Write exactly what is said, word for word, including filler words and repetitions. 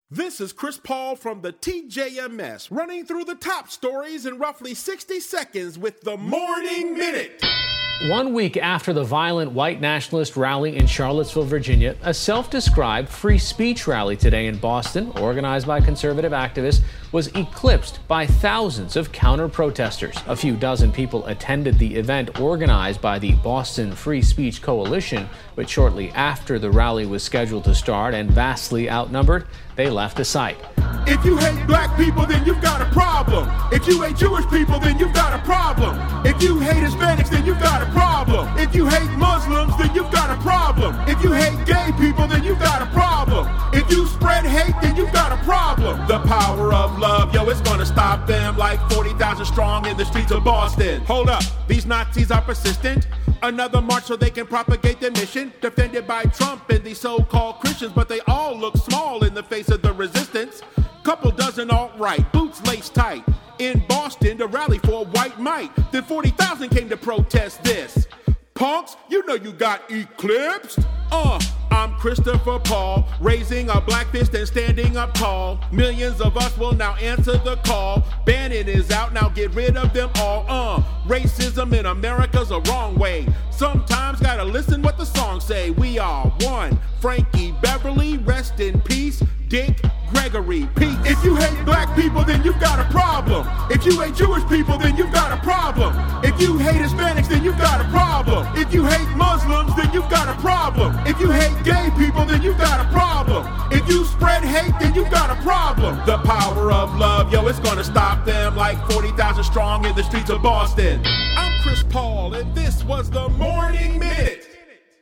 This is Chris Paul from the T J M S, running through the top stories in roughly sixty seconds with the Morning Minute. One week after the violent white nationalist rally in Charlottesville, Virginia, a self-described free speech rally today in Boston, organized by conservative activists, was eclipsed by thousands of counter-protesters. A few dozen people attended the event organized by the Boston Free Speech Coalition, but shortly after the rally was scheduled to start and vastly outnumbered, they left the site. If you hate black people, then you've got a problem. If you hate Jewish people, then you've got a problem. If you hate Hispanics, then you've got a problem. If you hate Muslims, then you've got a problem. If you hate gay people, then you've got a problem. If you spread hate, then you've got a problem. The power of love, yo, it's gonna stop them like forty thousand strong in the streets of Boston. Hold up, these Nazis are persistent. Another march so they can propagate their mission. Defended by Trump and these so-called Christians, but they all look small in the face of the resistance. Couple dozen alt-right, boots laced tight. In Boston, to rally for white might. Then forty thousand came to protest this. Punks, you know you got eclipsed. Uh, I'm Christopher Paul, raising a black fist and standing up tall. Millions of us will now answer the call. Bannon is out, now get rid of them all. Uh, racism in America's a wrong way. Sometimes gotta listen what the songs say. We are one. Frankie Beverly, rest in peace. Dick Gregory, peace. If you hate black people, then you've got a problem. If you hate Jewish people, then you've got a problem. If you hate Hispanics, then you've got a problem. If you hate Muslims, then you've got a problem. If you hate gay people, then you've got a problem. If you spread hate, then you've got a problem. The power of love, yo, it's gonna stop them like forty thousand strong in the streets of Boston. I'm Chris Paul, and this was the Morning